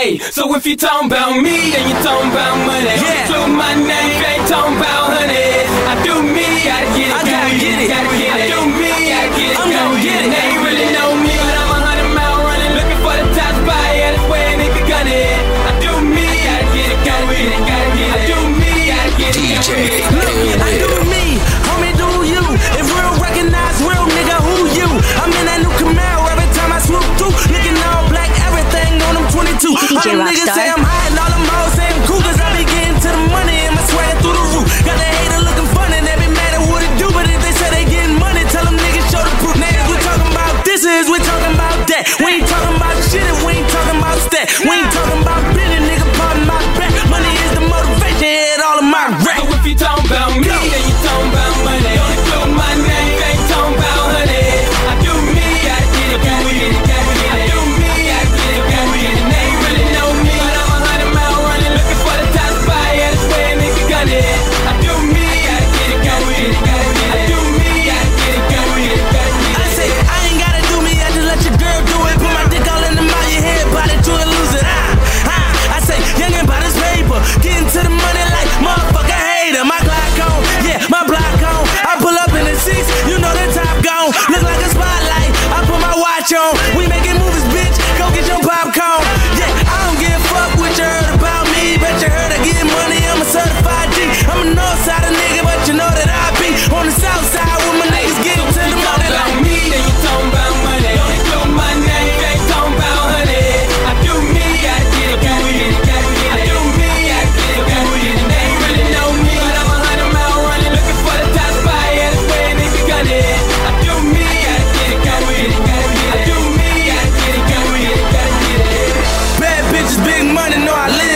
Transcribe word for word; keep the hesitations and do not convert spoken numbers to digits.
Hey, so if you talking about me, then you talking about money. Yeah. Include my name, you ain't talking about honey. I do me, I get it, I gotta get it, gotta get it. I do me, I get it, I'm gonna get it. They ain't really know me, but I'm a hundred mile running, looking for the top spot, yeah, that's where a nigga gun it. I do me, I get it, gotta get it, gotta get it. I do me, I get it, gotta get it. Look, I do me, homie, do you? If real recognize real, nigga, who you? I'm in that new Camaro every time I swoop through, looking all black, everything on them twenty-two. D J All them niggas say I'm high and all them hoes say I'm cool, cause I be getting to the money and my swag through the roof. Got the hater looking funny, they be mad at what it do, but if they say they getting money, tell them niggas show the proof. Niggas, we talking about this is, we talking about that. We ain't talking about shit and we ain't talking about stat. We ain't talking about billion, nigga, pardon my back. Money is the motivation, yeah, all of my rap. So if you talking about me, then you talking about money. Don't include my name, you ain't talking about honey. I do me, I get it, gotta get it, gotta get it. I do me, I get it, gotta get it. They ain't really know me, but I'm a hundred mile running, looking for the top spot, yeah, that's where a nigga gun it. I do me, I get it, gotta get it, gotta get it. I do me, I get it, gotta get it, gotta get it. I say, I ain't gotta do me, I just let your girl do it. Put my dick all in the mouth, your head, body to it, lose it. Ah, ah. I say, youngin' by this paper, getting to the money like motherfucker hater. My Glock on, yeah, my block on. I pull up in the six, you know the top gone. Look like a spotlight, I put my watch on. We making movies, bitch, go get your popcorn. Yeah, I don't give a fuck what you heard about me. Bet you heard I get money, I'm a certified G. I'm a north side nigga, but you know that I be on the south side with my niggas getting to the money like me. Then you talking about money. Don't include my name, you ain't talking about honey. I do me, I get it, gotta get it, gotta get it. I do me, I get it, gotta get it. They ain't really know me, but I'm a hundred mile running, looking for the top spot, yeah, that's where a nigga gun it. I do me, I get it, gotta get it, gotta get it. I do me, I get it, gotta get it, gotta get it. bad bitches, big money, know I live.